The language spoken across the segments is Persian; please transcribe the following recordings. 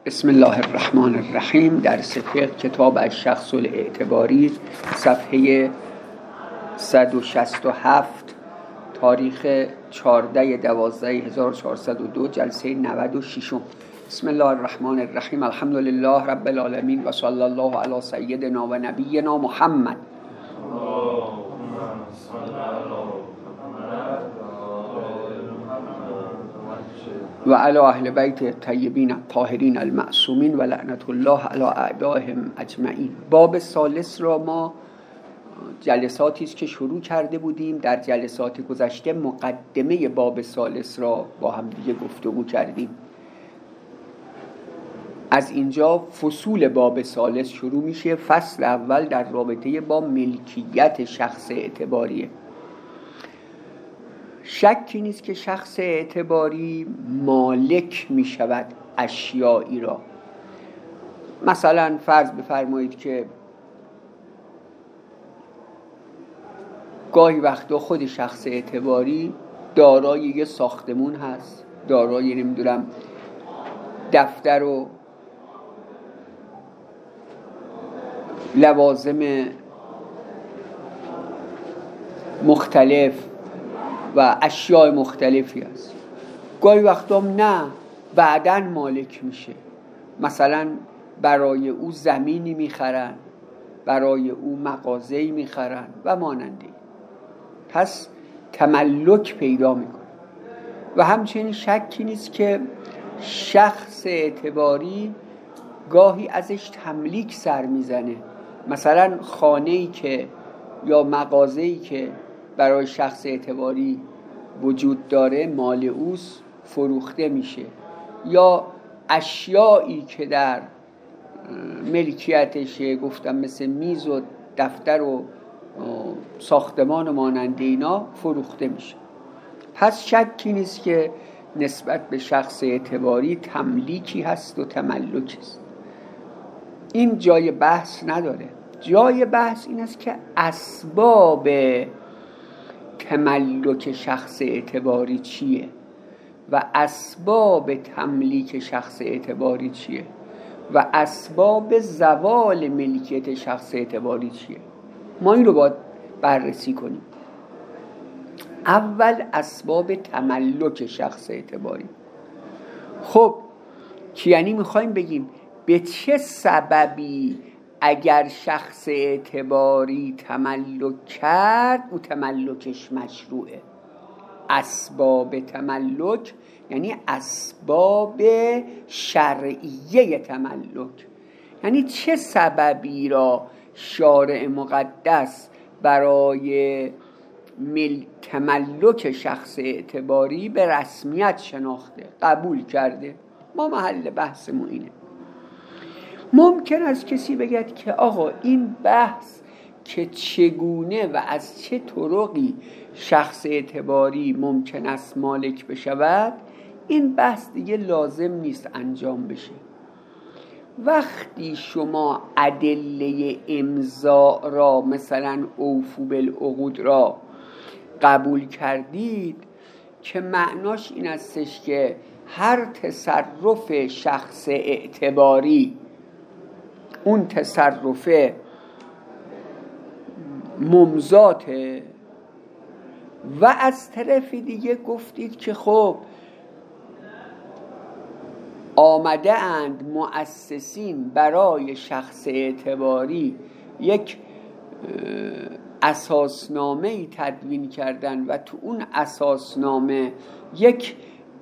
بسم الله الرحمن الرحیم. درس فقه کتاب الشخص الاعتباری، صفحه 167، تاریخ 14/12/1402، جلسه 96. بسم الله الرحمن الرحیم. الحمد لله رب العالمین و صلی الله علی سیدنا و نبینا محمد و علی اهل بیت الطیبین الطاهرین المعصومین و لعنت الله علی اعدائهم اجمعین. باب ثالث را ما جلساتی است که شروع کرده بودیم. در جلسات گذشته مقدمه باب ثالث را با هم دیگه گفتگو کردیم. از اینجا فصول باب ثالث شروع میشه. فصل اول در رابطه با ملکیت شخص اعتباریه. شکی نیست که شخص اعتباری مالک می شود اشیایی را. مثلا فرض بفرمایید که گاهی وقتا خود شخص اعتباری دارای یه ساختمون هست، دارای نمیدونم دفتر و لوازم مختلف و اشیاء مختلفی هست. گاهی وقتا نه، بعداً مالک میشه. مثلا برای او زمینی میخرن، برای او مغازه‌ای میخرن و ماننده. پس تملک پیدا میکنه. و همچنین شکی نیست که شخص اعتباری گاهی ازش تملیک سر میزنه. مثلا خانه‌ای که یا مغازه‌ای که برای شخص اعتباری وجود داره مال اوست، فروخته میشه. یا اشیایی که در ملکیتشه، گفتم مثل میز و دفتر و ساختمان و مانند اینا، فروخته میشه. پس شکی نیست که نسبت به شخص اعتباری تملیکی هست و تملک است. این جای بحث نداره. جای بحث این است که اسباب تملک شخص اعتباری چیه و اسباب تملیک شخص اعتباری چیه و اسباب زوال ملکیت شخص اعتباری چیه. ما این رو باید بررسی کنیم. اول اسباب تملک شخص اعتباری. خب یعنی میخوایم بگیم به چه سببی اگر شخص اعتباری تملک کرد او تملکش مشروعه. اسباب تملک یعنی اسباب شرعیه تملک. یعنی چه سببی را شارع مقدس برای تملک شخص اعتباری به رسمیت شناخته، قبول کرده. ما محل بحثمون اینه. ممکن است کسی بگد که آقا این بحث که چگونه و از چه طرقی شخص اعتباری ممکن است مالک بشود، این بحث دیگه لازم نیست انجام بشه. وقتی شما ادله امضا را، مثلا اوفو بالعقود را قبول کردید که معناش این استش که هر تصرف شخص اعتباری، اون تصرف ممضاته، و از طرف دیگه گفتید که خب آمده اند مؤسسین برای شخص اعتباری یک اساسنامه‌ای تدوین کردن و تو اون اساسنامه یک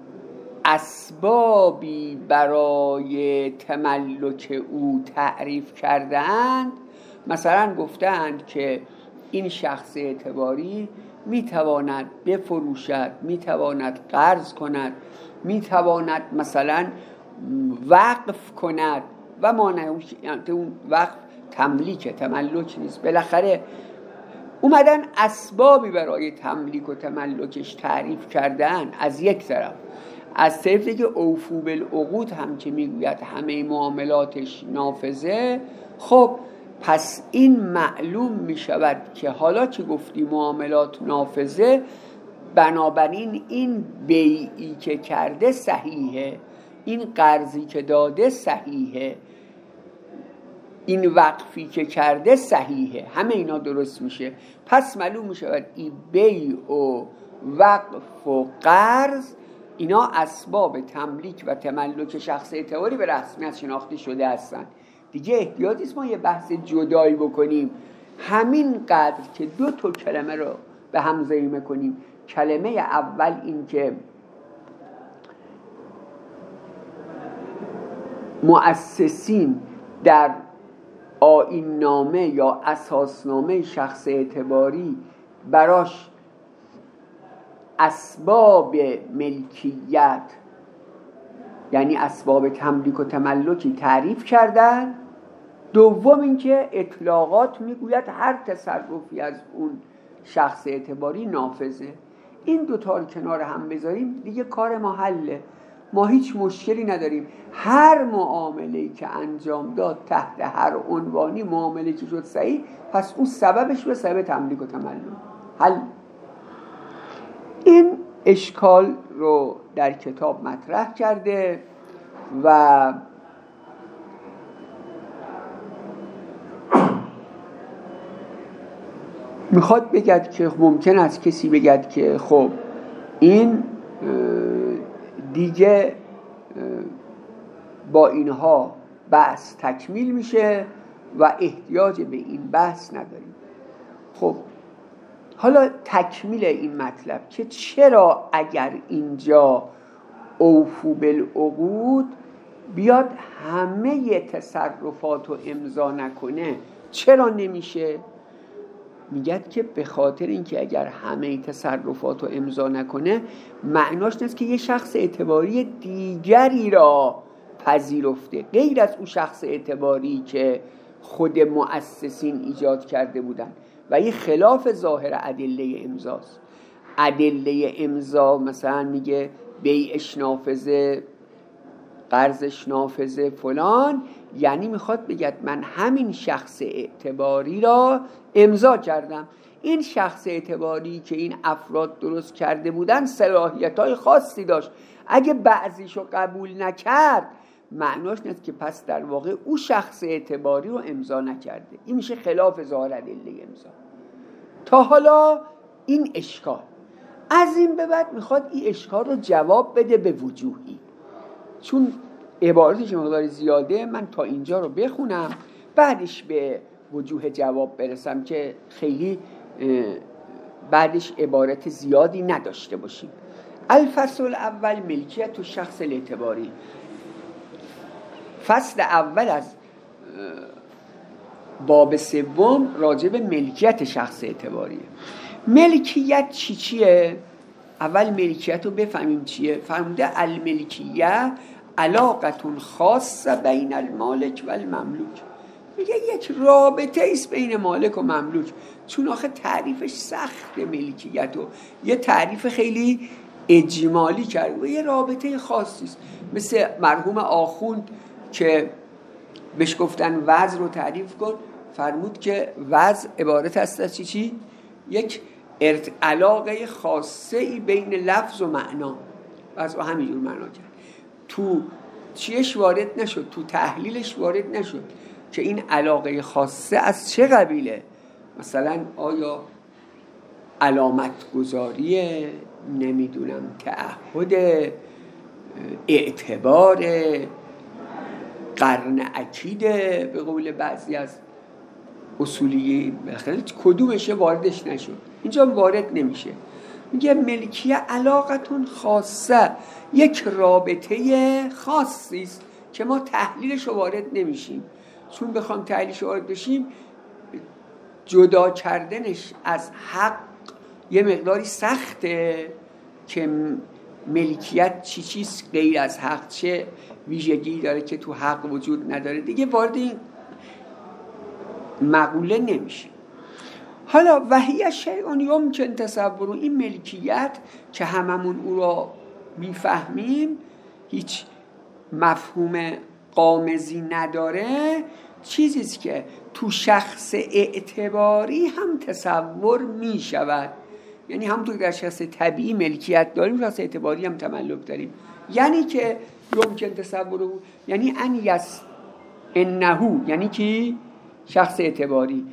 اسبابی برای تملک او تعریف کردند. مثلا گفتند که این شخص اعتباری میتواند بفروشد، میتواند قرض کند، میتواند مثلا وقف کند و مانند اون وقف تملک نیست. بالاخره اومدن اسبابی برای تملیک و تملکش تعریف کردن از یک طرف. از طرف دیگه اوفو بالعقود هم که میگوید همه معاملاتش نافذه. خب پس این معلوم میشود که حالا که گفتی معاملات نافذه، بنابراین این بیعی که کرده صحیحه. این قرضی که داده صحیحه، این وقفی که کرده صحیحه، همه اینا درست میشه. پس معلوم میشه این بیع و وقف و قرض اینا اسباب تملیک و تملک شخص اعتباری به رسمیت شناخته شده هستن. دیگه احتیاجی نیست ما یه بحث جدایی بکنیم. همین قدر که دو تا کلمه رو به هم ضمیمه کنیم. کلمه اول این که مؤسسین در آیین نامه یا اساسنامه شخص اعتباری براش اسباب ملکیت یعنی اسباب تملیک و تملکی تعریف کردن. دوم اینکه اطلاقات میگوید هر تصرفی از اون شخص اعتباری نافذه. این دوتا رو کنار هم بذاریم دیگه کار ما حله، ما هیچ مشکلی نداریم. هر معامله‌ای که انجام داد تحت هر عنوانی معامله که شد صحیح، پس اون سببش به سبب تملیک و تملک حل. این اشکال رو در کتاب مطرح کرده و میخواد بگد که ممکن است کسی بگد که خب این دیگه با اینها بحث تکمیل میشه و احتیاج به این بحث نداریم. خب حالا تکمیل این مطلب که چرا اگر اینجا اوفو بالعقود بیاد همه تصرفات رو امضا نکنه چرا نمیشه؟ میگد که به خاطر اینکه اگر همه تصرفات رو امضا نکنه معناش نیست که یه شخص اعتباری دیگری را پذیرفته غیر از اون شخص اعتباری که خود مؤسسین ایجاد کرده بودن و این خلاف ظاهر ادله امضاست. ادله امضا مثلا میگه بیعش نافذه، قرضش نافذه فلان، یعنی میخواد بگه من همین شخص اعتباری را امضا کردم. این شخص اعتباری که این افراد درست کرده بودن صلاحیت‌های خاصی داشت، اگه بعضیشو قبول نکرد معناش نیست که پس در واقع او شخص اعتباری رو امضا نکرده. این میشه خلاف ظاهر ادله امضا. تا حالا این اشکال. از این به بعد میخواد این اشکال رو جواب بده به وجوهی، چون عبارتش مقدار زیاده من تا اینجا رو بخونم بعدش به وجوه جواب برسم که خیلی بعدش عبارت زیادی نداشته باشیم. الفصل اول ملکیت و شخص اعتباری. فصل اول از باب سوم راجع به ملکیت شخص اعتباریه. ملکیت چیه؟ اول ملکیت رو بفهمیم چیه. فرموده الملکیه علاقتون خاصه بین المالک و المملوک. میگه یک رابطه ایست بین مالک و مملوک، چون آخه تعریفش سخت ملکیت و یه تعریف خیلی اجمالی کرد و یه رابطه خاصی است. مثل مرحوم آخوند که بهش گفتن وضع رو تعریف کن، فرمود که وضع عبارت است از چی؟ یک علاقه خاصه ای بین لفظ و معنا. وضع همینجور معنا کرد، تو چیش وارد نشد، تو تحلیلش وارد نشد که این علاقه خاصه از چه قبیله. مثلا آیا علامت گذاریه، نمیدونم تعهد، اعتبار، قرن عکیده به قول بعضی از اصولی، کدومشه واردش نشد، اینجا وارد نمیشه. میگه ملکیه علاقتون خاصه، یک رابطه خاصی است که ما تحلیلش رو وارد نمیشیم، چون بخوام تحلیلش رو وارد بشیم جدا کردنش از حق یه مقداری سخته که ملکیت چیست غیر از حق، چه ویژگی داره که تو حق وجود نداره، دیگه وارد این مقوله نمیشه. حالا وحی شیء یمکن تصور، این ملکیت که هممون او را میفهمیم هیچ مفهوم قامزی نداره، چیزیست که تو شخص اعتباری هم تصور میشود. یعنی همونطور در شخص طبیعی ملکیت داریم، شخص اعتباری هم تملک داریم. یعنی که یمکن تصوره، یعنی انهو، یعنی کی؟ شخص اعتباری.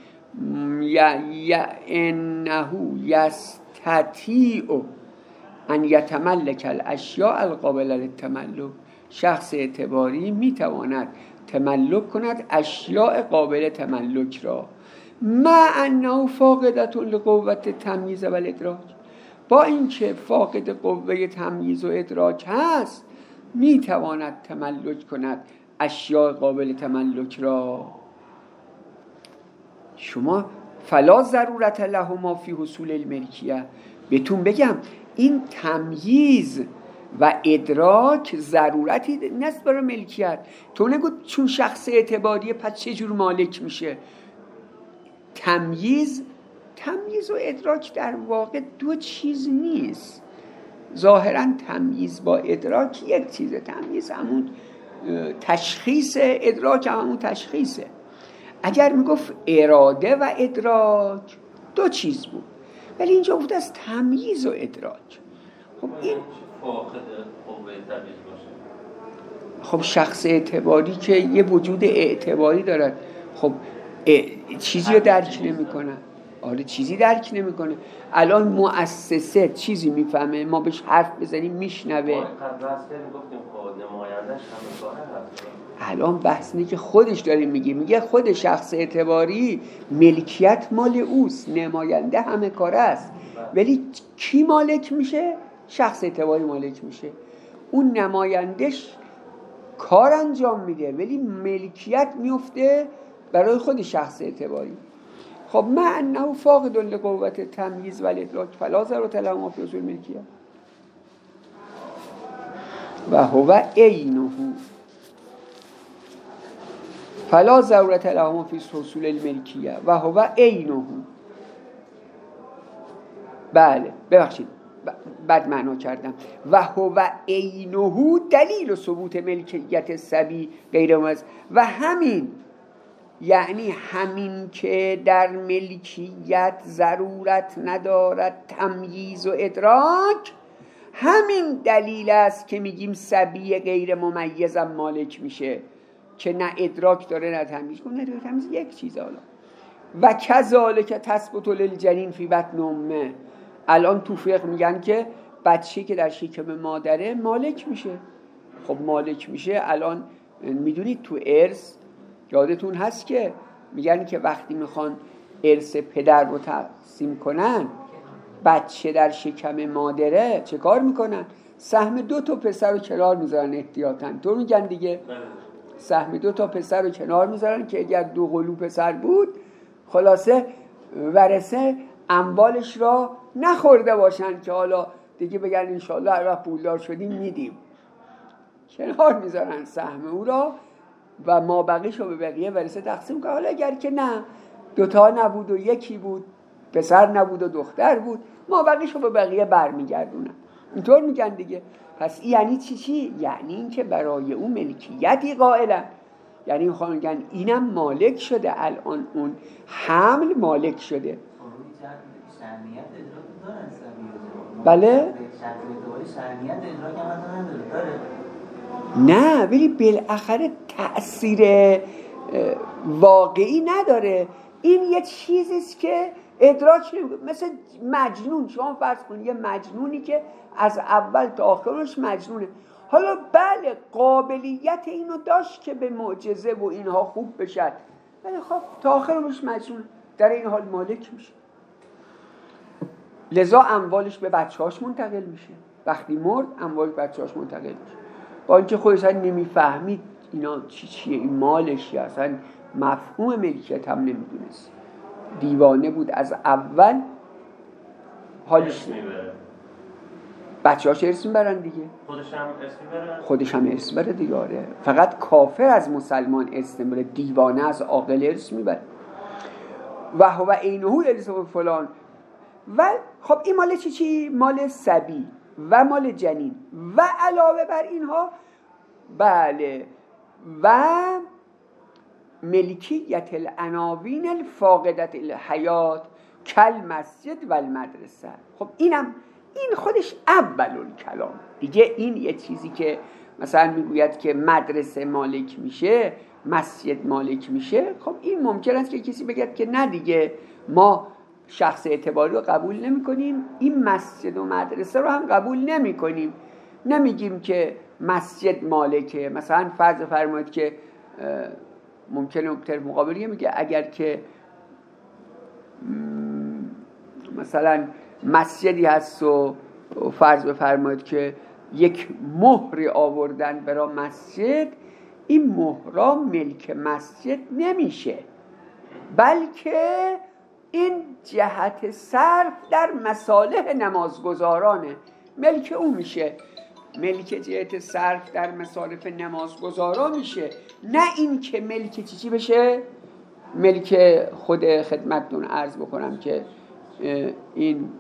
انهو یستطیع ان یتملک الاشیاء القابله للتملک، شخص اعتباری میتواند تملک کند اشیاء قابل تملک را، مع انه فاقدة لقوت تمییز و الادراک، با اینکه فاقد قوه تمییز و ادراک هست میتواند تملک کند اشیاء قابل تملک را. شما فلا ضرورت لهما فی حصول الملکیه، بهتون بگم این تمییز و ادراک ضرورتی نیست برای ملکیت. تو نگو چون شخص اعتباریه پس چه جور مالک میشه. تمییز و ادراک در واقع دو چیز نیست. ظاهرا تمییز با ادراک یک چیزه. تمییز همون تشخیص، ادراک همون تشخیصه. اگر میگفت اراده و ادراک دو چیز بود، ولی اینجا بود از تمییز و ادراک. خب این خب شخص اعتباری که یه وجود اعتباری دارد، خب چیزی رو درک نمی‌کنه. آره چیزی درک نمی‌کنه. الان مؤسسه چیزی میفهمه، ما بهش حرف بزنیم میشنوه. الان بحث اینه که خودش داره میگه خود شخص اعتباری ملکیت مال اوست، نماینده همه کاره است، ولی کی مالک میشه؟ شخص اعتباری مالک میشه. اون نمایندش کار انجام میده ولی ملکیت میفته برای خود شخص اعتباری. خب مع انه فاقد لقوت تمییز و الادراک فلا ضرورت لهما فی حصول الملکیه و هو عینه، فلا ضرورت لهما فی حصول الملکیه و هو عینه. بله ببخشید بد معنا کردم. و هو عینه دلیل ثبوت ملکیت الصبی غیر مميز، و همین یعنی همین که در ملکیت ضرورت ندارد تمییز و ادراک، همین دلیل است که میگیم صبی غیر ممیزم مالک میشه، که نه ادراک داره نه تمییز. نه تمییز یک چیزه. حالا و کذالک تثبت للجنین فی بطن امه، الان تو فقه میگن که بچه‌ای که در شکم مادره مالک میشه. خب مالک میشه. الان میدونید تو ارث یادتون هست که میگن که وقتی میخوان ارث پدر رو تقسیم کنن، بچه در شکم مادره چه کار میکنن؟ سهم 2 تا پسر رو کنار میذارن احتیاطاً. تو میگن دیگه سهم 2 تا پسر رو کنار میذارن که اگر 2 قلو پسر بود خلاصه ورثه اموالش را نخورده باشن که حالا دیگه بگن انشالله هر وقت پولدار شدیم میدیم. کنار میذارن سهم او را و ما بقیش رو به بقیه ورثه تقسیم کنن. حالا اگر که نه 2 تا نبود و 1 بود، پسر نبود و دختر بود، ما بقیش رو به بقیه برمیگردونن. اینطور میگن دیگه. پس یعنی چی؟ یعنی این که برای اون ملکیتی قائلن. یعنی میخوان میگن اینم مالک شده، الان اون حمل مالک شده. بله؟ نه ولی بالاخره تأثیر واقعی نداره. این یه چیزیست که ادراک نمی‌کنه. مثل مجنون، شما فرض کنید یه مجنونی که از اول تا آخرش مجنونه. حالا بله قابلیت اینو داشت که به معجزه و اینها خوب بشد، ولی خب تا آخرش مجنونه، در این حال مالک میشه. لذا اموالش به بچه‌هاش منتقل میشه. وقتی مرد اموالش به بچه‌هاش منتقل میشه، با اینکه خودش نمیفهمید اینا چیه، این مالش یا اصلا مفهوم ملکیت هم نمیدونست. دیوانه بود از اول. حالش بچه‌هاش ارث میبرن دیگه، خودش هم ارث میبره دیگه. آره فقط کافر از مسلمان ارث نمیبره، دیوانه از عاقل ارث میبره. و هو عینه للیس فلان. و خب این مال چی؟ مال صبی و مال جنین و علاوه بر اینها بله و ملکیت العناوین الفاقدت الحیات کل مسجد و المدرسه. خب این خودش اول کلام دیگه. این یه چیزی که مثلا میگوید که مدرسه مالک میشه، مسجد مالک میشه، خب این ممکن است که کسی بگه که نه دیگه، ما شخص اعتباری رو قبول نمی کنیم، این مسجد و مدرسه رو هم قبول نمی کنیم، نمیگیم که مسجد مالکه. مثلا فرض فرمایید که ممکنه طرف مقابلی میگه اگر که مثلا مسجدی هست و فرض بفرمایید که یک مهری آوردن برای مسجد، این مهرا ملک مسجد نمیشه، بلکه این جهت صرف در مصالح نمازگزارانه، ملک اون میشه، ملک جهت صرف در مصالح نمازگزاران میشه، نه این که ملک چی بشه، ملک خود خدمتتون عرض بکنم که این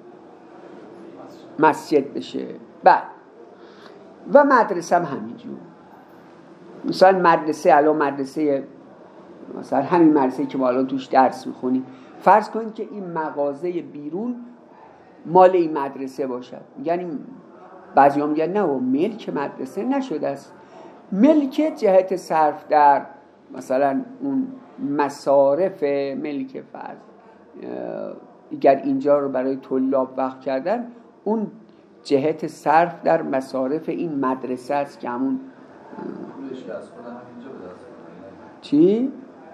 مسجد بشه. بعد و مدرسه هم همینجور، مثلا مدرسه، الان مدرسه مثلا همین مدرسه که ما الان توش درس میخونیم، فرض کنید که این مغازه بیرون مال این مدرسه باشد، یعنی بعضی هم میگن نه و ملک مدرسه نشده است، ملک جهت صرف در مثلا اون مصارف ملک فرض اگر اینجا رو برای طلاب وقف کردن، اون جهت صرف در مصارف این مدرسه است که همون چی؟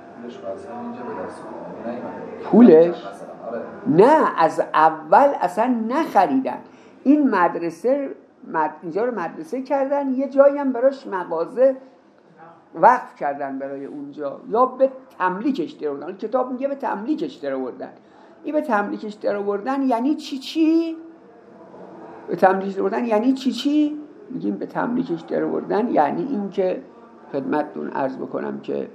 پولش؟ نه، از اول اصلا نخریدن این مدرسه، اینجا رو مدرسه کردن، یه جایی هم براش مغازه وقف کردن برای اونجا، یا به تملیکش در آوردن. کتاب میگه به تملیکش در آوردن. این به تملیکش در آوردن یعنی چی؟ به تملیکش در آوردن یعنی چی؟ میگیم به تملیکش در آوردن یعنی این که خدمتتون عرض بکنم که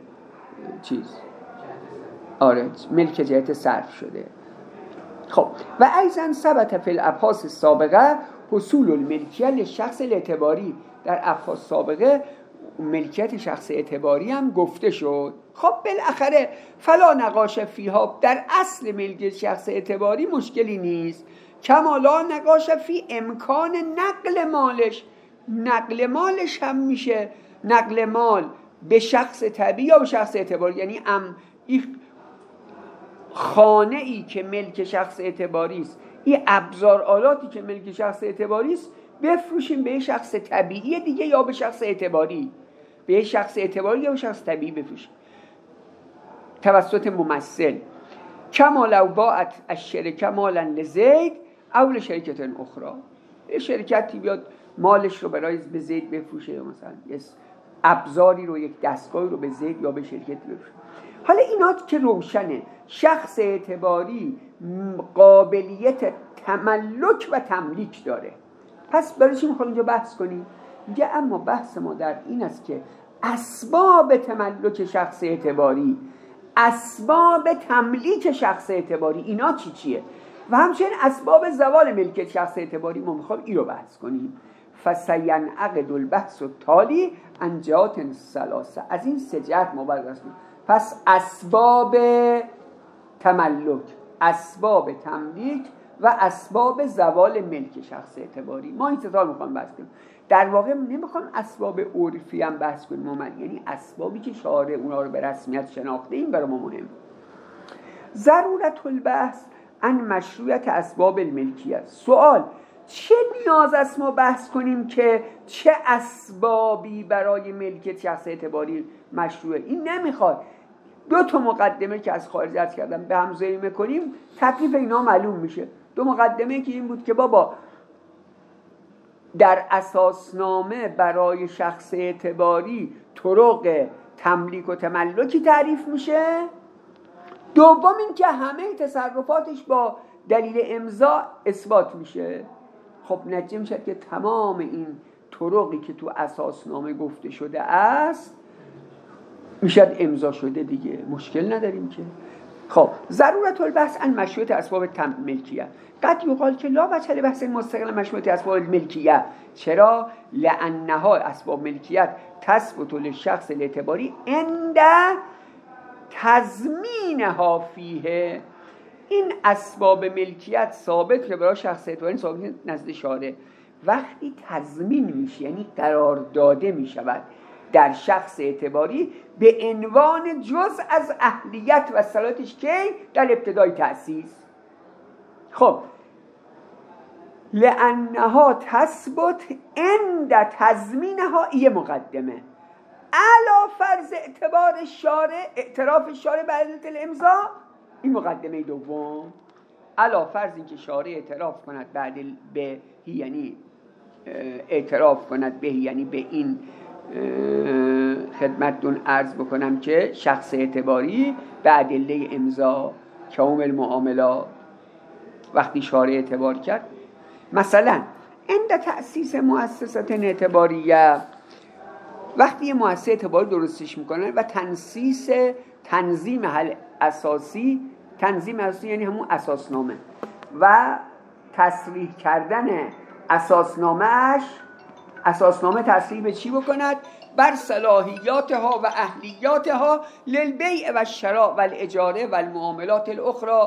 ملک جهت صرف شده. خب و ایضا ثبت فی الابحاث السابقه حصول الملکیه للشخص الاعتباری، در ابحاث سابقه ملکیت شخص اعتباری هم گفته شد. خب بالاخره فلا نقاش فیها، در اصل ملکیت شخص اعتباری مشکلی نیست، کما لا نقاش فی امکان نقل مالش هم میشه، نقل مال به شخص طبیعی یا به شخص اعتباری، یعنی این خانه ای که ملک شخص اعتباری است، این ابزار آلاتی که ملک شخص اعتباری است، بفروشیم به شخص طبیعی دیگه یا به شخص اعتباری، به شخص اعتباری یا به شخص طبیعی بفروشیم توسط ممثل. کما لو باعت الشرکه مالا لزید او لشرکت اخرى، یه شرکتی بیاد مالش رو برای به زید بفروشه، یا مثلا ابزاری رو، یک دستگاهی رو به زید یا به شرکت بفروشه. حالا اینا که روشنه، شخص اعتباری قابلیت تملک و تملیک داره، پس برای چی میخوام اینجا بحث کنیم؟ میگه اما بحث ما در این است که اسباب تملک شخص اعتباری، اسباب تملیک شخص اعتباری، اینا چیه؟ و همچنین اسباب زوال ملکیت شخص اعتباری، ما میخوام این رو بحث کنیم. فسینعقد البحث التالی عن جهات ثلاثه، از این سه جهت ما باید بحث کنیم. پس اسباب تملک، اسباب تملیک و اسباب زوال ملک شخص اعتباری، ما این سه میخوام بحث کنیم. در واقع نمیخوام اسباب عرفی هم بحث کنیم، یعنی اسبابی که شارع اونا رو به رسمیت شناخته، این برای ما مهم. ضرورت البحث عن مشروعیت اسباب الملکیت، سوال چه نیاز است ما بحث کنیم که چه اسبابی برای ملکیت شخص اعتباری مشروعه؟ این نمیخواد. دو تا مقدمه که از خارج عرض کردم به هم ضمیمه کنیم، تکلیف اینا معلوم میشه. دو مقدمه که این بود که بابا در اساسنامه برای شخص اعتباری طرق تملیک و تملکی تعریف میشه، دوم این که همه تصرفاتش با دلیل امضا اثبات میشه. خب نتیجه میشه که تمام این طرقی که تو اساسنامه گفته شده است میشد امضا شده دیگه، مشکل نداریم که. خب ضرورت البحث عن مشروعیت اسباب ملکیه، قد یقال که لا وجه بحث مستقل مشروعیت اسباب ملکیه. چرا؟ لانها اسباب ملکیت تثبت للشخص الاعتباری عند تضمینها فیه، این اسباب ملکیت ثابت که برای شخص اعتباری ثابت نزد شارع وقتی تضمین میشه، یعنی قرار داده میشود در شخص اعتباری به عنوان جزء از اهلیت و صلاحیتش که در ابتدای تأسیس. خب لأنها تثبت عند تضمینها، یه مقدمه علا فرض اعتبار شارع، اعتراف شارع بعد الامضا، این مقدمه دوم، علا فرض این که شارع اعتراف کند بعد به، یعنی اعتراف کند به، یعنی به این خدمتتون عرض بکنم که شخص اعتباری به ادله امضا که المعاملات، وقتی شارع اعتبار کرد مثلا عند تأسیس مؤسسات اعتباریه، وقتی یه مؤسسه اعتباری درستش میکنن و تنظیم اساسی یعنی همون اساسنامه و تصریح کردن اساسنامه تصریح به چی بکند؟ بر صلاحیاتها و اهلیاتها للبیع و الشراء و الاجاره و المعاملات الاخرى،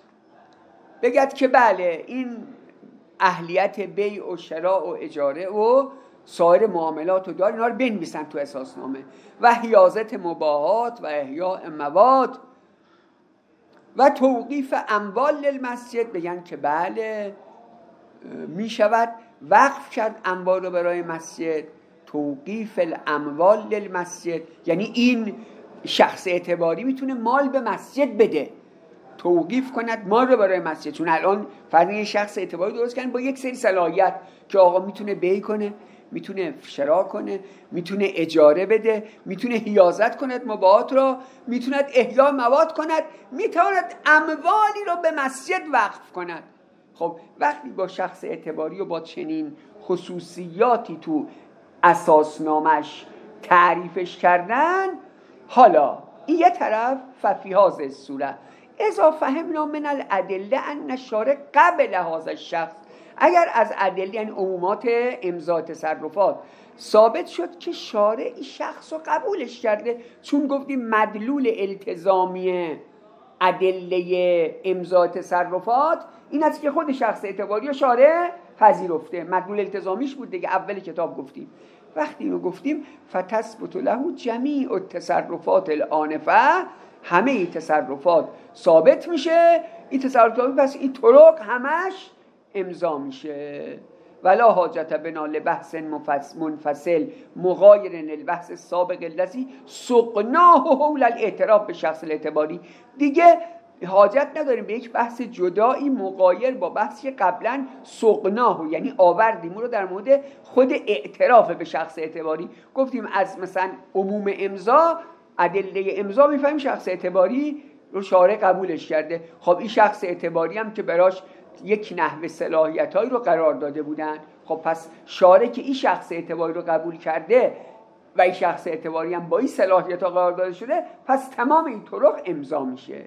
بگد که بله این اهلیت بیع و شراء و اجاره و سایر معاملات رو دار، اینا رو بنویسن تو اساسنامه، و حیازت مباحات و احیاء مواد و توقیف اموال للمسجد، بگن که بله می شود وقف کرد اموال رو برای مسجد، توقیف الاموال للمسجد، یعنی این شخص اعتباری میتونه مال به مسجد بده، توقیف کند مال رو برای مسجد. چون الان فرض یه شخص اعتباری درست کردن با یک سری صلاحیت که آقا میتونه بیع کنه، میتونه شراء کنه، میتونه اجاره بده، میتونه حیازت کند مباحات را، میتونه احیاء مواد کند، میتواند اموالی رو به مسجد وقف کند. خب وقتی با شخص اعتباری و با چنین خصوصیاتی تو اساسنامش تعریفش کردن، حالا این یه طرف ففی هذه الصوره اذا فهمنا من الادله ان الشارع قبل هذا الشخص، اگر از ادله یعنی عمومات امضا تصرفات ثابت شد که شارع این شخص رو قبولش کرده، چون گفتیم مدلول التزامی ادله امضا تصرفات این است که خود شخص اعتباری و شارع پذیرفته، مدلول التزامیش بود دیگه، اول کتاب گفتیم. وقتی اینو گفتیم فتثبت له جمیع التصرفات الآنفه، همه این تصرفات ثابت میشه، این تصرفات پس این طرق همش امضا میشه. ولا حاجت بنا لبحث منفصل مغایر للبحث السابق الذی سقناه حول الاعتراف به شخص الاعتباری، دیگه حاجت نداریم به یک بحث جدایی مغایر با بحثی قبلا سقناه، یعنی آوردیم رو در مورد خود اعتراف به شخص اعتباری. گفتیم از مثلا عموم امضا، ادله امضا میفهمیم شخص اعتباری رو شارع قبولش کرده. خب این شخص اعتباری هم که براش یک نحوه صلاحیتایی رو قرار داده بودن، خب پس شارع که این شخص اعتباری رو قبول کرده و این شخص اعتباری هم با این صلاحیت‌ها قرار داده شده، پس تمام این طرق امضا میشه.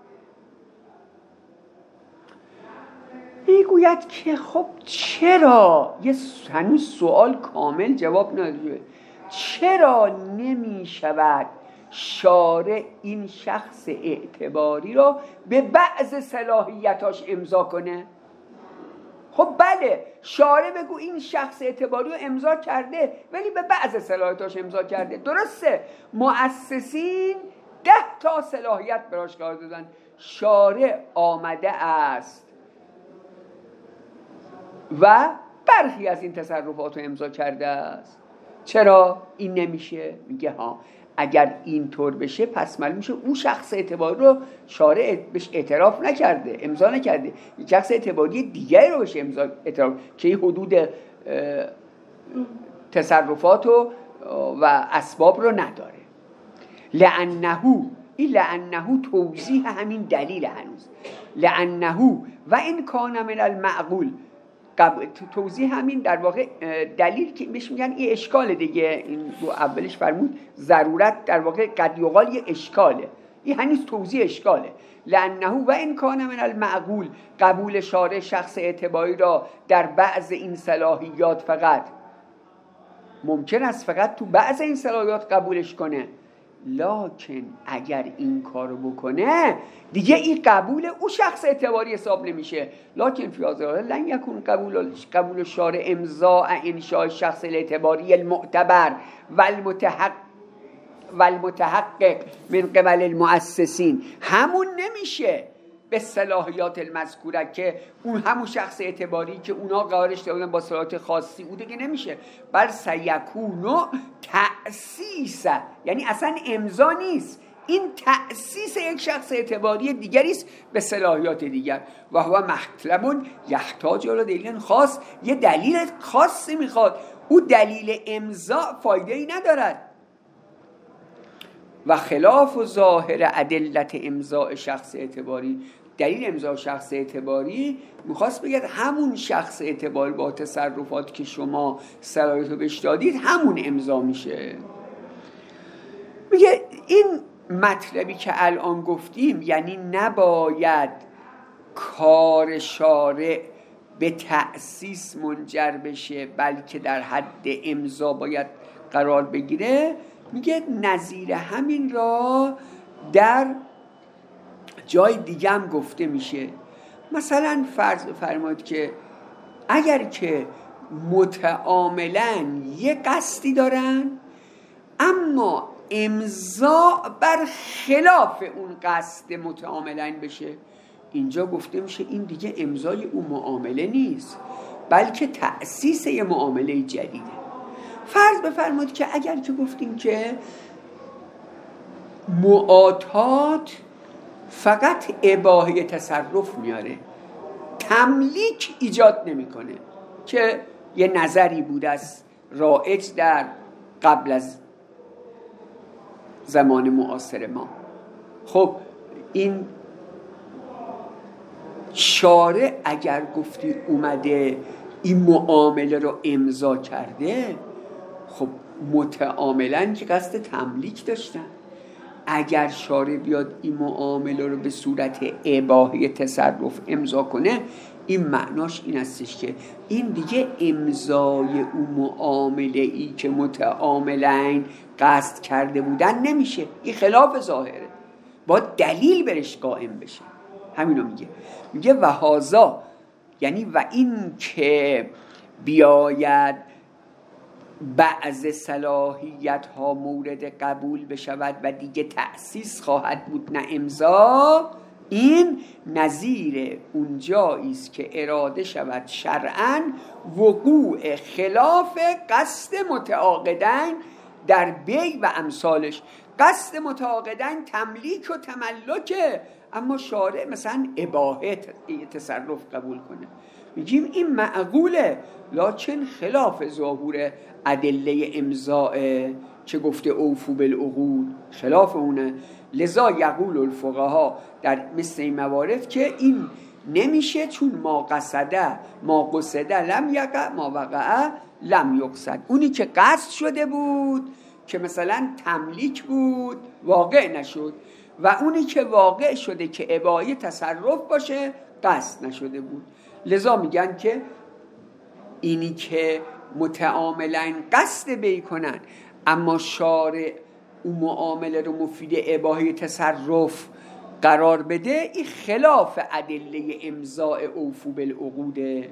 میگوید که خب چرا، یه هنوز سوال کامل جواب نداده، چرا نمی شود شارع این شخص اعتباری را به بعض صلاحیتاش امضا کنه؟ خب بله شارع بگو این شخص اعتباری رو امضا کرده ولی به بعض صلاحیتاش امضا کرده، درسته مؤسسین 10 تا صلاحیت براش قرار دادن، شارع آمده است و برخی از این تصرفات رو امضا کرده است. چرا این نمیشه؟ میگه ها اگر اینطور بشه پس معلوم میشه اون شخص اعتباری رو شارع بهش اعتراف نکرده، امضا نکرده، یک شخص اعتباری دیگری رو بهش اعتراف که این حدود تصرفات و اسباب رو نداره. لأنه توضیح همین دلیل، هنوز لأنه و این کان من المعقول، توضیح همین در واقع دلیل که بهش میگن این اشکال دیگه، این رو اولش فرمود ضرورت، در واقع قد یقال یه اشکاله، این هنوز توضیح اشکاله. لأنه و این کان من المعقول، قبول شارع شخص اعتباری را در بعض این صلاحیات فقط ممکن است فقط تو بعض این صلاحیات قبولش کنه، لکن اگر این کارو بکنه دیگه این قبول او شخص اعتباری حساب نمیشه. لکن فی هذا لن یکون قبول شارع امضاء انشاء شخص الاعتباری المعتبر والمتحقق من قبل المؤسسین. همون نمیشه به صلاحیات المذکوره که اون همون شخص اعتباری که اونا قرارش دادن با صلاحیات خاصی او دیگه نمیشه. بل سیکونو تأسیس، یعنی اصلا امضا نیست، این تأسیس یک شخص اعتباری دیگری است به صلاحیات دیگر. و هو مطلب یحتاج الی دلیل خاص، یه دلیل خاصی میخواد. او دلیل امضا فایده ای ندارد. و خلاف ظاهر ادلت امضاء شخص اعتباری، دلیل امضاء شخص اعتباری میخواست بگید همون شخص اعتباری با تصرفات که شما صلاحیتو بهش دادید همون امضا میشه. میگه این مطلبی که الان گفتیم یعنی نباید کار شارع به تأسیس منجر بشه بلکه در حد امضا باید قرار بگیره. میگه نظیر همین را در جای دیگه هم گفته میشه. مثلا فرض بفرمایید که اگر که متعاملن یه قصدی دارن اما امضا بر خلاف اون قصد متعاملن بشه، اینجا گفته میشه این دیگه امضای اون معامله نیست بلکه تأسیس یه معامله جدیده. فرض بفرمایید که اگر که گفتیم که معاطات فقط اباحه تصرف میاره، تملیک ایجاد نمیکنه، که یه نظری بوده است رایج در قبل از زمان معاصر ما. خب این شارع اگر گفتی اومده این معامله رو امضا کرده، خب متعاملن که قصد تملیک داشتن. اگر شارع بیاد این معامله رو به صورت اباحه تصرف امضا کنه، این معناش این هستش که این دیگه امضای اون معامله ای که متعاملین قصد کرده بودن نمیشه، این خلاف ظاهره، با دلیل برش قائم بشه. همینو میگه و هازا، یعنی و این که بیاید بعض صلاحیت ها مورد قبول بشود و دیگه تأسیس خواهد بود نه امضا، این نظیر اونجایی است که اراده شود شرعاً وقوع خلاف قصد متعاقدین در بیع و امثالش. قصد متعاقدین تملیک و تملکه، اما شارع مثلا اباحه تصرف قبول کنه. میگیم این معقوله، لکن خلاف ظهور ادله امضاء که گفته اوفو بالعقود، خلاف اونه. لذا یقول الفقها در مثل این موارد که این نمیشه، چون ما قصده لم یقع، ما وقع لم یقصد. اونی که قصد شده بود که مثلا تملیک بود واقع نشد، و اونی که واقع شده که اباحه تصرف باشه قصد نشده بود. لذا میگن که اینی که متعاملین قصد بیع کنن اما شارع اون معامله رو مفید اباحه تصرف قرار بده، این خلاف ادله امضاء اوفو بالعقوده.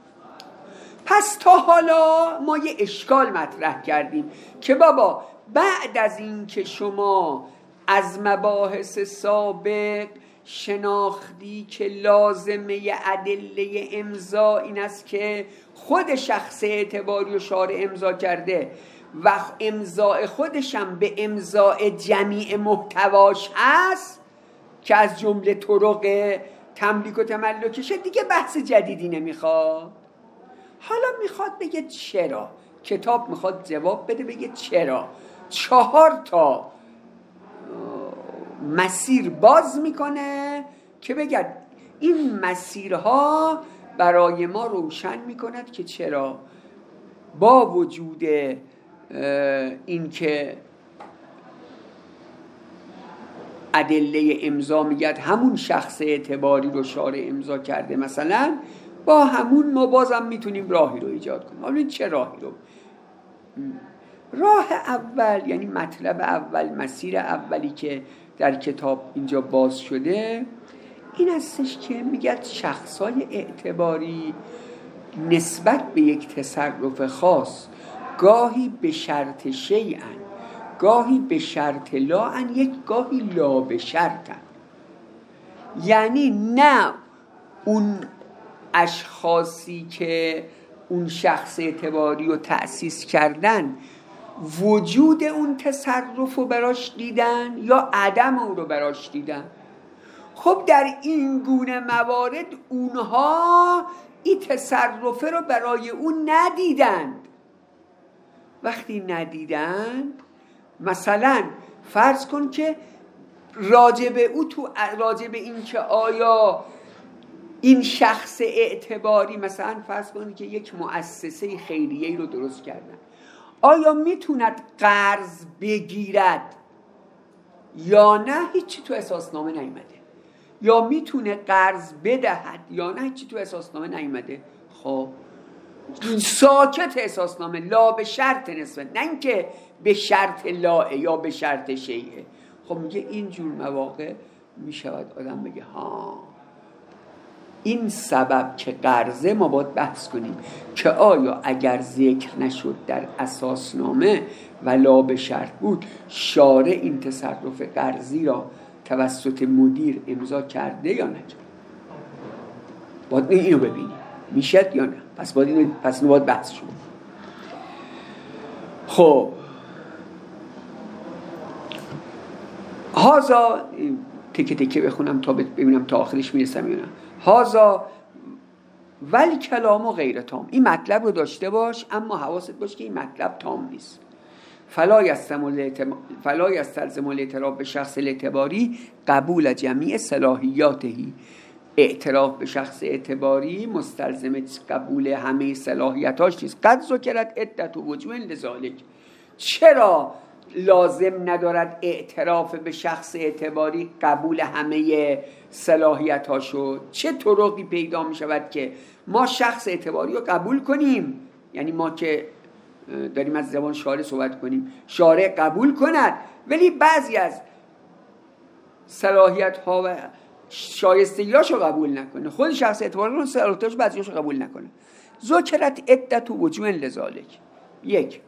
پس تا حالا ما یه اشکال مطرح کردیم که بابا بعد از این که شما از مباحث سابق شناختی که لازمه ادله امضا این است که خود شخص اعتباری و شارع امضا کرده و امضاء خودشم به امضاء جمیع محتواش هست که از جمله طرق تملیک و تملکشه، دیگه بحث جدیدی نمیخواد. حالا میخواد بگه چرا، کتاب میخواد جواب بده بگه چرا 4 تا مسیر باز میکنه که بگه این مسیرها برای ما روشن میکند که چرا با وجود این که ادله امضا میگد همون شخص اعتباری رو شارع امضا کرده، مثلا با همون ما بازم میتونیم راهی رو ایجاد کنیم. حالا چه راهی رو؟ راه اول یعنی مطلب اول، مسیر اولی که در کتاب اینجا باز شده این هستش که میگه شخصای اعتباری نسبت به یک تصرف خاص گاهی به شرط شیئن، گاهی به شرط لاان، یک گاهی لا به شرطن. یعنی نه اون اشخاصی که اون شخص اعتباری رو تأسیس کردن وجود اون تصرف رو براش دیدن یا عدم اون رو براش دیدن. خب در این گونه موارد اونها این تصرف رو برای اون ندیدند. وقتی ندیدند، مثلا فرض کن که راجب این که آیا این شخص اعتباری، مثلا فرض کن که یک مؤسسه خیریه‌ای رو درست کردن، آیا میتوند قرض بگیرد یا نه؟ هیچی تو اساسنامه نیامده. یا میتونه قرض بدهد یا نه؟ هیچی تو اساسنامه نیامده. خب ساکت اساسنامه، لا به شرط نسبت، نه اینکه به شرط لا یا به شرط شیء. خب میگه اینجور مواقع میشود آدم بگه ها این سبب که قرضه ما باید بحث کنیم که آیا اگر ذکر نشد در اساسنامه و لا به شرط بود، شارع این تصرف قرضی را توسط مدیر امضا کرده یا نه؟ باید اینو ببینیم میشد یا نه. پس باید بحث شد. خب هازا تکه تکه بخونم تا ببینم تا آخرش میرسم یا نه. هازا ولی کلام و غیر تام. این مطلب رو داشته باش، اما حواست باش که این مطلب تام نیست. فلا یستلزم الاعتراف به شخص الاعتباری قبول جمیع صلاحیاتهی. اعتراف به شخص اعتباری مستلزم قبول همه صلاحیتاش نیست. قد ذکرت عدت وجوه لذالک. چرا لازم ندارد اعتراف به شخص اعتباری قبول همه صلاحیتاشو؟ چه طرقی پیدا می شود که ما شخص اعتباری رو قبول کنیم؟ یعنی ما که داریم از زبان شارع صحبت کنیم، شارع قبول کند ولی بعضی از صلاحیت ها و شایستگیاشو قبول نکنه، خود شخص اعتباری رو صلاحیتاش بعضیاشو قبول نکنه. ذکرت عدت وجوه لذالک. یک،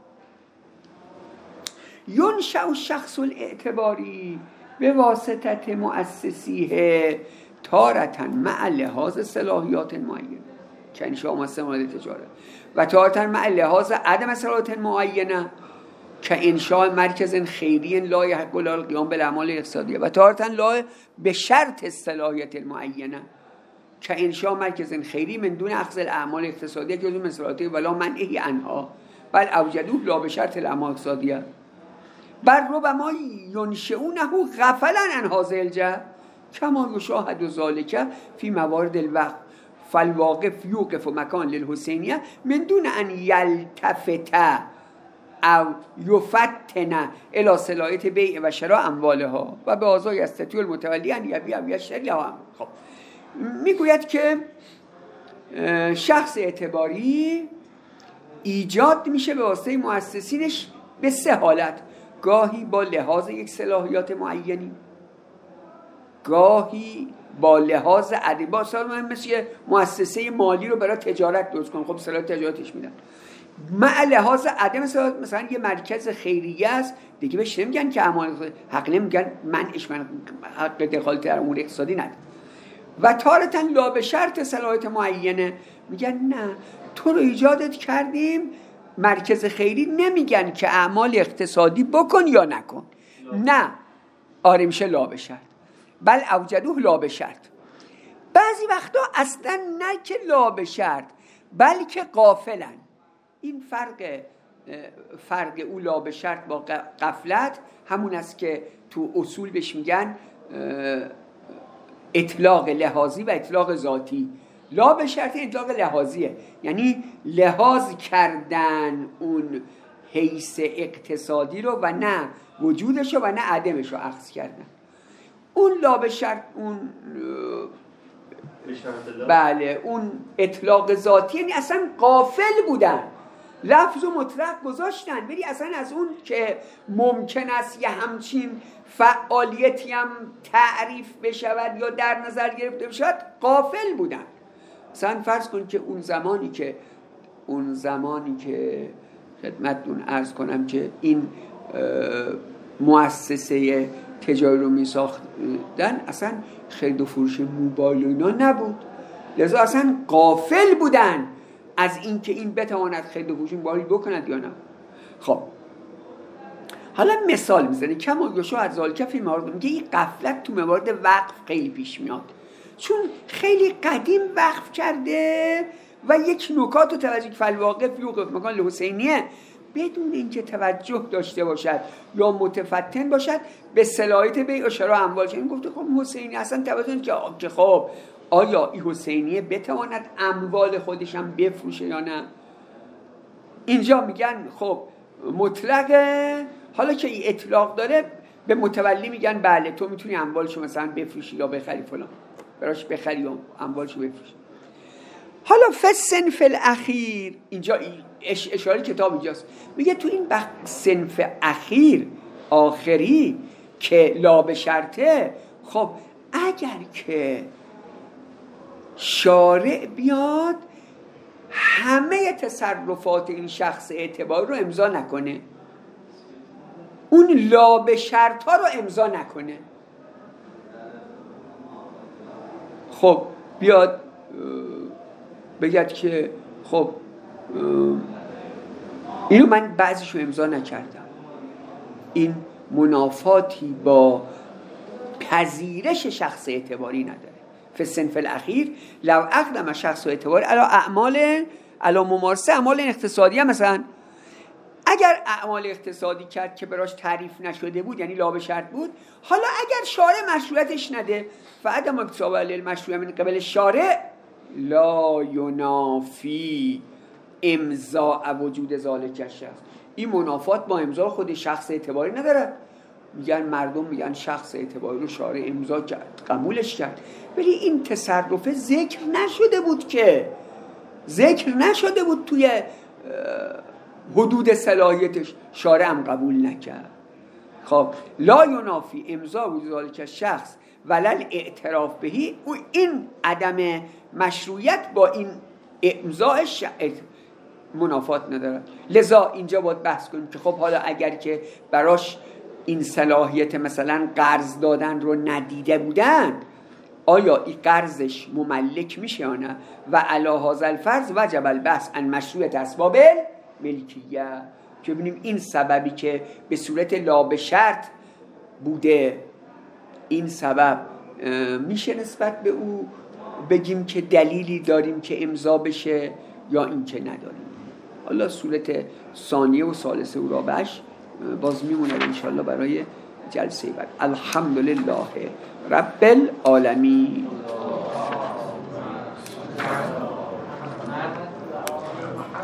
ینشأ الشخص الاعتباری به واسطه مؤسسیه تارة مع لحاظ صلاحیات معینه که انشاء مؤسسه مالی تجارت، و تارة مع لحاظ عدم صلاحیات معینه که انشاء مرکز خیری لا یحق له القیام بالاعمال الاقتصادیه، و تارة لا به شرط صلاحیت معینه که انشاء مرکز خیری من دون اخذ الاعمال الاقتصادیه که من صلاحیت ولا منعه عنها بل اوجدوه لا به شرط الاعمال الاقتصادیه. بر ربما ینشئونه غفلا عن هذا الجهل کما یشاهد ذلك فی موارد الوقف فالواقف یوقف مکان للحسینیه من دون ان یلتفت او یفتن الى صلاحیت بیع و شراء اموالها و به آزای استطیع المتولی ان یبیع و یشتری لها. خب میگوید که شخص اعتباری ایجاد میشه به واسطه مؤسسینش به سه حالت: گاهی با لحاظ یک صلاحیات معینی، گاهی با لحاظ عدم. با مثل مؤسسه مالی رو برای تجارت درست کنم، خب صلاحیت تجارتش میدن. مع لحاظ عدم صلاحیت، مثلا یه مرکز خیریه است دیگه بهش نمیگن که اعمال حق، نمیگن منعش، من حق دخالت در امور اقتصادی نداره. و تارة لا به شرط صلاحیت معینه، میگن نه تو رو ایجادت کردیم مرکز خیری، نمیگن که اعمال اقتصادی بکن یا نکن، نه آره میشه لا به شرط، بل اوجدوه لا به شرط. بعضی وقتا اصلا نه که لا به شرط بلکه غافلن. این فرق او لا به شرط با غفلت همون است که تو اصول بهش میگن اطلاق لحاظی و اطلاق ذاتی. لا به شرط اطلاق لحاظیه، یعنی لحاظ کردن اون حیث اقتصادی رو و نه وجودش رو و نه عدمش رو اخذ کردن. اون لا به شرط، اون بله اون اطلاق ذاتی، یعنی اصلا غافل بودن، لفظ و مطلق گذاشتن، ولی اصلا از اون که ممکن است یه همچین فعالیتی هم تعریف بشود یا در نظر گرفته بشود غافل بودن. مثلا فرض کن که اون زمانی که خدمتتون عرض کنم که این مؤسسه تجاری رو می ساختن، اصلا خرید و فروش موبایل و اینا نبود، لذا اصلا غافل بودن از این که این بتواند خرید و فروش موبایل بکند یا نه. خب حالا مثال میزنه کما یشو از ذالک فی موارد، میگه این غفلت تو موارد وقف خیلی پیش میاد، چون خیلی قدیم وقف کرده و یک نکات و توجه که فالواقف یوقف مکان الحسینیه بدون اینکه توجه داشته باشد یا متفتن باشد به صلاحیت بیع و شراء اموال. این گفته خب حسینی اصلا توجه که خب آیا این حسینیه بتواند اموال خودش هم بفروشه یا نه. اینجا میگن خب مطلقه، حالا که این اطلاق داره به متولی میگن بله تو میتونی اموالشو مثلا بفروشی یا بخری فلان، براش بخری و اموالشو بفروشی. حالا فالصنف الاخیر، اینجا اشاره کتاب اینجاست، میگه تو این صنف اخیر آخری که لا به شرطه، خب اگر که شارع بیاد همه تصرفات این شخص اعتبار رو امضا نکنه، اون لا به شرط ها رو امضا نکنه، خب بیاد بگید که خب اینو من بعضیشو امضا نکردم، این منافاتی با پذیرش شخص اعتباری نداره. فالصنف الاخیر لو اقدم شخص اعتباری علی ممارسه اعمال اقتصادی هم، مثلا اگر اعمال اقتصادی کرد که براش تعریف نشده بود یعنی لا به شرط بود، حالا اگر شارع مشروعیتش نده فعدم اکتساب المشروع من قبل شارع لا ینافی امضاء وجود ذالک الشخص، این منافات با امضا خود شخص اعتباری نداره. میگن مردم میگن شخص اعتباری رو شارع امضا کرد قبولش کرد، ولی این تصرف ذکر نشده بود توی حدود صلاحیتش، شارع هم قبول نکرد. خب لا ینافی امضاء وجود ذالک الشخص ولل اعتراف بهی، این عدم مشروعیت با این امضاءش منافات نداره. لذا اینجا باید بحث کنیم که خب حالا اگر که براش این صلاحیت مثلا قرض دادن رو ندیده بودن، آیا این قرضش مملک میشه یا نه؟ و علی هذا الفرض وجب البحث عن مشروعیت اسباب ملکیه، که ببینیم این سببی که به صورت لا به شرط بوده، این سبب میشه نسبت به او بگیم که دلیلی داریم که امضا بشه یا این که نداریم. حالا صورت ثانیه و ثالثه و رابعش باز میمونه انشالله برای جلسه بعد. الحمدلله رب العالمین.